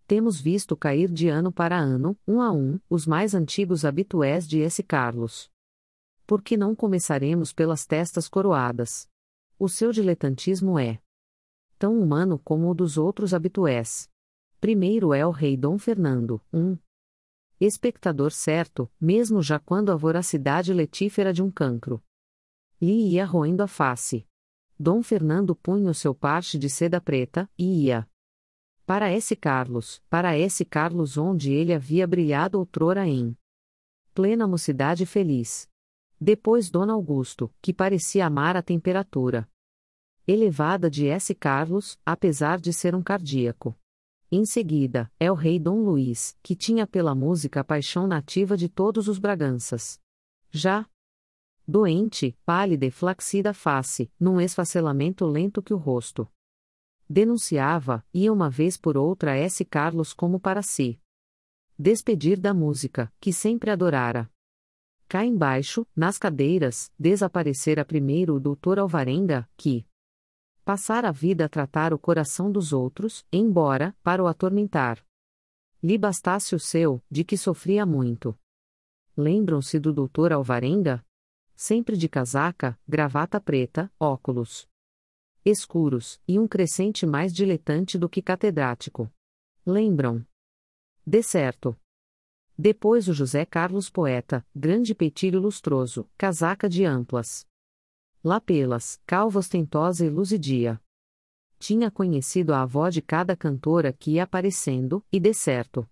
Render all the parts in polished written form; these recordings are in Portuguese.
Temos visto cair de ano para ano, um a um, os mais antigos habitués de S. Carlos. Por que não começaremos pelas testas coroadas? O seu diletantismo é tão humano como o dos outros habitués. Primeiro é o rei Dom Fernando, espectador certo, mesmo já quando a voracidade letífera de um cancro lhe ia roendo a face. Dom Fernando punha o seu parte de seda preta, e ia para esse Carlos onde ele havia brilhado outrora em plena mocidade feliz. Depois Dom Augusto, que parecia amar a temperatura elevada de S. Carlos, apesar de ser um cardíaco. Em seguida, é o rei Dom Luís, que tinha pela música a paixão nativa de todos os Braganças. Já doente, pálida e flaccida a face, num esfacelamento lento que o rosto denunciava, ia uma vez por outra S. Carlos como para si despedir da música, que sempre adorara. Cá embaixo, nas cadeiras, desaparecera primeiro o doutor Alvarenga, que passara a vida a tratar o coração dos outros, embora, para o atormentar, lhe bastasse o seu, de que sofria muito. Lembram-se do doutor Alvarenga? Sempre de casaca, gravata preta, óculos escuros, e um crescente mais diletante do que catedrático. Lembram? De certo. Depois o José Carlos poeta, grande peitilho lustroso, casaca de amplas lapelas, calva ostentosa e luzidia. Tinha conhecido a avó de cada cantora que ia aparecendo, e de certo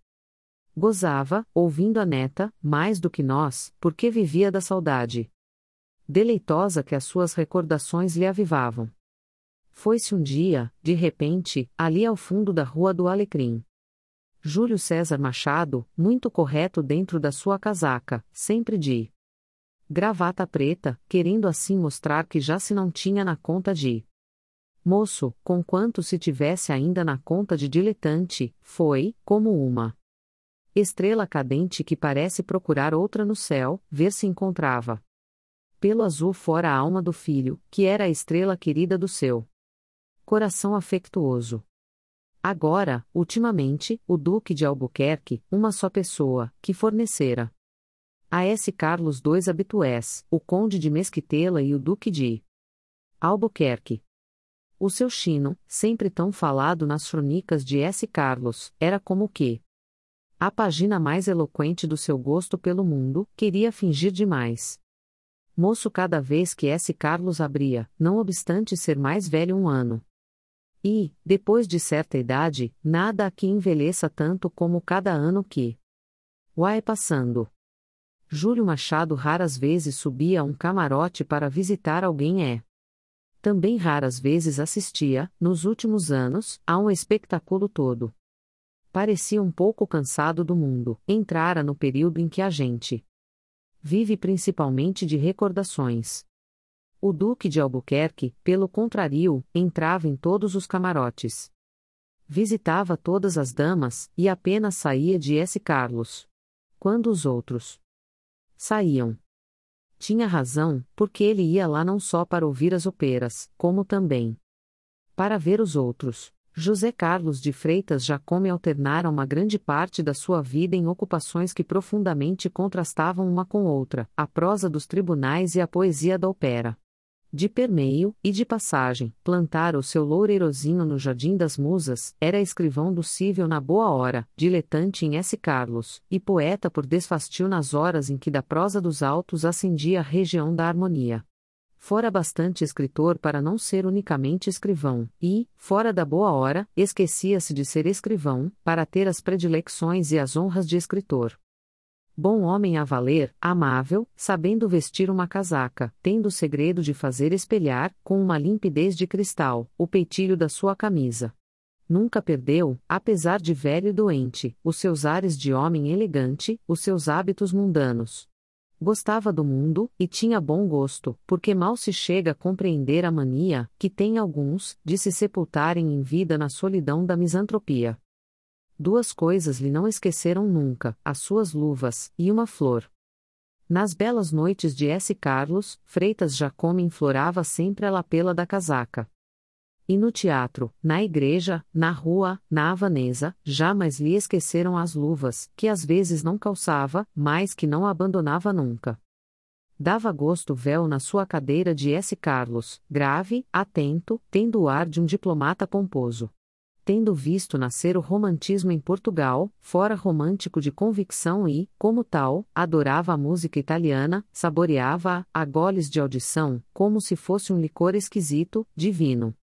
gozava, ouvindo a neta, mais do que nós, porque vivia da saudade deleitosa que as suas recordações lhe avivavam. Foi-se um dia, de repente, ali ao fundo da Rua do Alecrim. Júlio César Machado, muito correto dentro da sua casaca, sempre de gravata preta, querendo assim mostrar que já se não tinha na conta de moço, conquanto se tivesse ainda na conta de diletante, foi, como uma estrela cadente que parece procurar outra no céu, ver se encontrava. Pelo azul fora a alma do filho, que era a estrela querida do seu coração afectuoso. Agora, ultimamente, o Duque de Albuquerque, uma só pessoa, que fornecera a S. Carlos dois habitués, o Conde de Mesquitela e o Duque de Albuquerque. O seu chino, sempre tão falado nas cronicas de S. Carlos, era como que a página mais eloquente do seu gosto pelo mundo, queria fingir demais. Moço cada vez que S. Carlos abria, não obstante ser mais velho um ano. E, depois de certa idade, nada aqui envelheça tanto como cada ano que vai passando. Júlio Machado raras vezes subia a um camarote para visitar alguém também raras vezes assistia, nos últimos anos, a um espetáculo todo. Parecia um pouco cansado do mundo, entrara no período em que a gente vive principalmente de recordações. O Duque de Albuquerque, pelo contrário, entrava em todos os camarotes. Visitava todas as damas, e apenas saía de S. Carlos quando os outros saíam. Tinha razão, porque ele ia lá não só para ouvir as operas, como também para ver os outros. José Carlos de Freitas Jacome alternara uma grande parte da sua vida em ocupações que profundamente contrastavam uma com outra, a prosa dos tribunais e a poesia da ópera. De permeio, e de passagem, plantara o seu loureirozinho no Jardim das Musas, era escrivão do Cível na boa hora, diletante em S. Carlos, e poeta por desfastio nas horas em que da prosa dos altos ascendia a região da harmonia. Fora bastante escritor para não ser unicamente escrivão, e, fora da boa hora, esquecia-se de ser escrivão, para ter as predilecções e as honras de escritor. Bom homem a valer, amável, sabendo vestir uma casaca, tendo o segredo de fazer espelhar, com uma limpidez de cristal, o peitilho da sua camisa. Nunca perdeu, apesar de velho e doente, os seus ares de homem elegante, os seus hábitos mundanos. Gostava do mundo, e tinha bom gosto, porque mal se chega a compreender a mania, que têm alguns, de se sepultarem em vida na solidão da misantropia. Duas coisas lhe não esqueceram nunca, as suas luvas, e uma flor. Nas belas noites de S. Carlos, Freitas Jacome enflorava sempre a lapela da casaca. E no teatro, na igreja, na rua, na havanesa, jamais lhe esqueceram as luvas, que às vezes não calçava, mas que não abandonava nunca. Dava gosto véu na sua cadeira de S. Carlos, grave, atento, tendo o ar de um diplomata pomposo. Tendo visto nascer o romantismo em Portugal, fora romântico de convicção e, como tal, adorava a música italiana, saboreava-a, a goles de audição, como se fosse um licor esquisito, divino.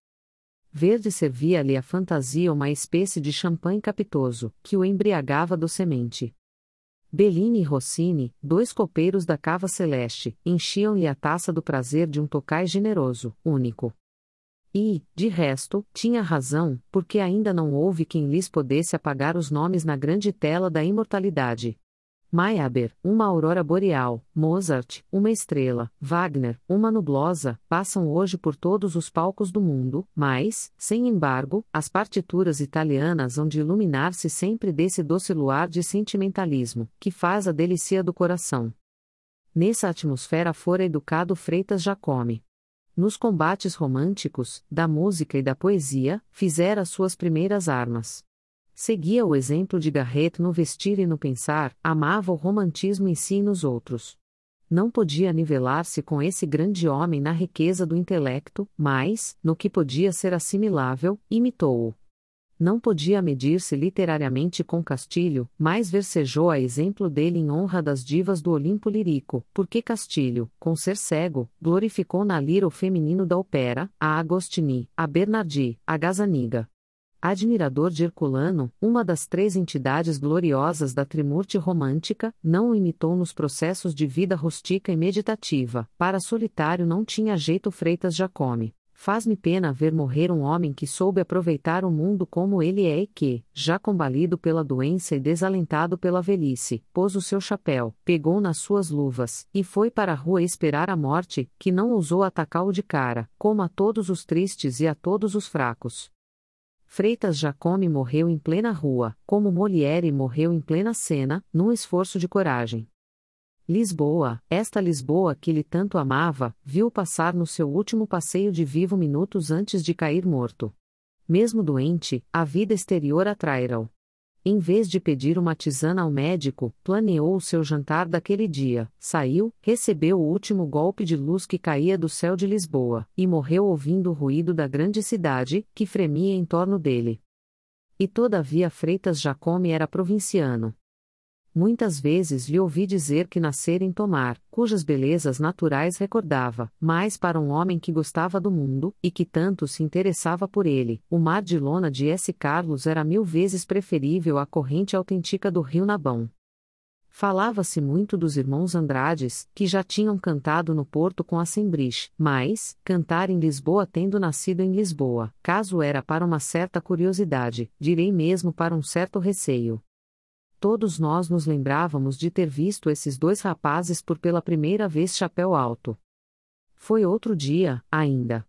Verde servia-lhe a fantasia uma espécie de champanhe capitoso, que o embriagava docemente. Bellini e Rossini, dois copeiros da cava celeste, enchiam-lhe a taça do prazer de um tocai generoso, único. E, de resto, tinha razão, porque ainda não houve quem lhes pudesse apagar os nomes na grande tela da imortalidade. Meyerbeer, uma aurora boreal, Mozart, uma estrela, Wagner, uma nublosa, passam hoje por todos os palcos do mundo, mas, sem embargo, as partituras italianas hão de iluminar-se sempre desse doce luar de sentimentalismo, que faz a delícia do coração. Nessa atmosfera fora educado Freitas Jacome. Nos combates românticos, da música e da poesia, fizera suas primeiras armas. Seguia o exemplo de Garrett no vestir e no pensar, amava o romantismo em si e nos outros. Não podia nivelar-se com esse grande homem na riqueza do intelecto, mas, no que podia ser assimilável, imitou-o. Não podia medir-se literariamente com Castilho, mas versejou a exemplo dele em honra das divas do Olimpo lírico, porque Castilho, com ser cego, glorificou na lira o feminino da ópera, a Agostini, a Bernardi, a Gazzaniga. Admirador de Herculano, uma das três entidades gloriosas da trimurte romântica, não o imitou nos processos de vida rústica e meditativa, para solitário não tinha jeito Freitas Jacome. Faz-me pena ver morrer um homem que soube aproveitar o mundo como ele é e que, já combalido pela doença e desalentado pela velhice, pôs o seu chapéu, pegou nas suas luvas, e foi para a rua esperar a morte, que não ousou atacá-lo de cara, como a todos os tristes e a todos os fracos. Freitas Jacome morreu em plena rua, como Molière morreu em plena cena, num esforço de coragem. Lisboa, esta Lisboa que ele tanto amava, viu passar no seu último passeio de vivo minutos antes de cair morto. Mesmo doente, a vida exterior atraira-o. Em vez de pedir uma tisana ao médico, planeou o seu jantar daquele dia, saiu, recebeu o último golpe de luz que caía do céu de Lisboa, e morreu ouvindo o ruído da grande cidade, que fremia em torno dele. E todavia Freitas Jacome era provinciano. Muitas vezes lhe ouvi dizer que nascera em Tomar, cujas belezas naturais recordava, mas para um homem que gostava do mundo, e que tanto se interessava por ele, o mar de lona de S. Carlos era 1000 vezes preferível à corrente autêntica do rio Nabão. Falava-se muito dos irmãos Andrades, que já tinham cantado no Porto com a Sembrich, mas, cantar em Lisboa tendo nascido em Lisboa, caso era para uma certa curiosidade, direi mesmo para um certo receio. Todos nós nos lembrávamos de ter visto esses dois rapazes por pela primeira vez chapéu alto. Foi outro dia, ainda.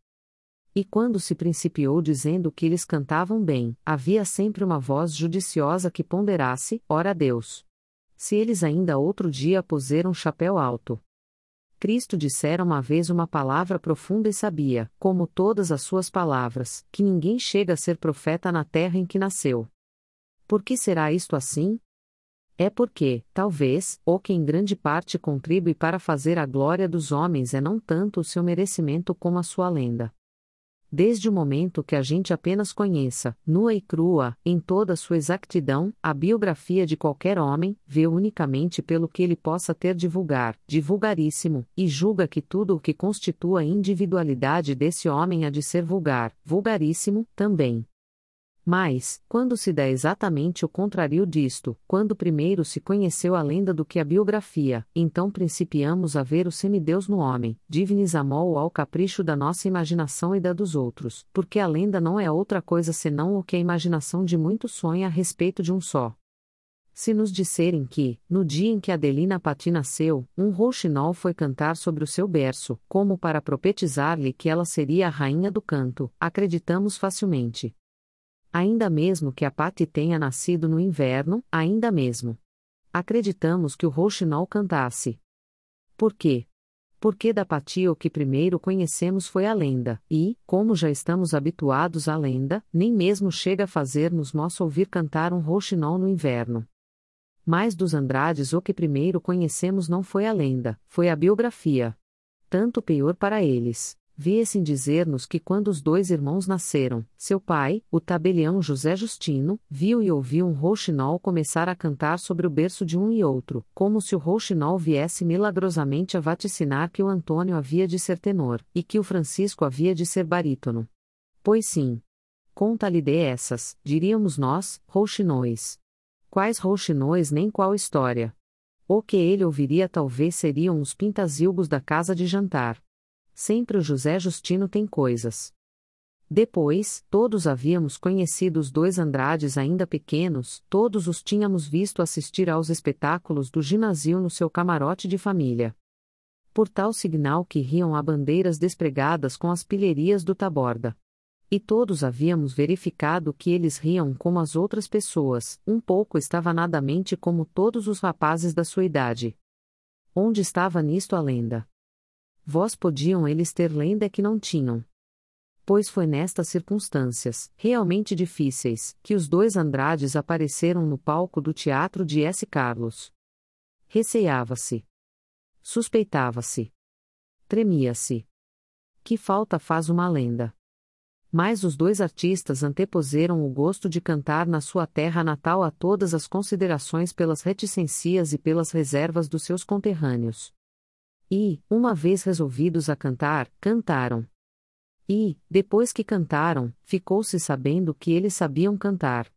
E quando se principiou dizendo que eles cantavam bem, havia sempre uma voz judiciosa que ponderasse, ora Deus. Se eles ainda outro dia puseram chapéu alto. Cristo dissera uma vez uma palavra profunda e sabia, como todas as suas palavras, que ninguém chega a ser profeta na terra em que nasceu. Por que será isto assim? É porque, talvez, o que em grande parte contribui para fazer a glória dos homens é não tanto o seu merecimento como a sua lenda. Desde o momento que a gente apenas conheça, nua e crua, em toda sua exactidão, a biografia de qualquer homem, vê unicamente pelo que ele possa ter de vulgar, de vulgaríssimo, e julga que tudo o que constitua a individualidade desse homem há de ser vulgar, vulgaríssimo, também. Mas, quando se dá exatamente o contrário disto, quando primeiro se conheceu a lenda do que a biografia, então principiamos a ver o semideus no homem, divinizamo-o ao capricho da nossa imaginação e da dos outros, porque a lenda não é outra coisa senão o que a imaginação de muitos sonha a respeito de um só. Se nos disserem que, no dia em que Adelina Patti nasceu, um rouxinol foi cantar sobre o seu berço, como para profetizar-lhe que ela seria a rainha do canto, acreditamos facilmente. Ainda mesmo que a Patti tenha nascido no inverno, ainda mesmo. Acreditamos que o rouxinol cantasse. Por quê? Porque da Patia o que primeiro conhecemos foi a lenda, e, como já estamos habituados à lenda, nem mesmo chega a fazer-nos moço ouvir cantar um rouxinol no inverno. Mas dos Andrades o que primeiro conhecemos não foi a lenda, foi a biografia. Tanto pior para eles. Vê-se dizer-nos que quando os dois irmãos nasceram, seu pai, o tabelião José Justino, viu e ouviu um rouxinol começar a cantar sobre o berço de um e outro, como se o rouxinol viesse milagrosamente a vaticinar que o Antônio havia de ser tenor, e que o Francisco havia de ser barítono. Pois sim. Conta-lhe dessas, diríamos nós, rouxinóis. Quais rouxinóis nem qual história. O que ele ouviria talvez seriam os pintazilgos da casa de jantar. Sempre o José Justino tem coisas. Depois, todos havíamos conhecido os dois Andrades ainda pequenos, todos os tínhamos visto assistir aos espetáculos do ginásio no seu camarote de família. Por tal signal que riam a bandeiras despregadas com as pilherias do Taborda. E todos havíamos verificado que eles riam como as outras pessoas, um pouco estavanadamente como todos os rapazes da sua idade. Onde estava nisto a lenda? Vós podiam eles ter lenda que não tinham. Pois foi nestas circunstâncias, realmente difíceis, que os dois Andrades apareceram no palco do teatro de S. Carlos. Receava-se. Suspeitava-se. Tremia-se. Que falta faz uma lenda? Mas os dois artistas antepuseram o gosto de cantar na sua terra natal a todas as considerações pelas reticências e pelas reservas dos seus conterrâneos. E, uma vez resolvidos a cantar, cantaram. E, depois que cantaram, ficou-se sabendo que eles sabiam cantar.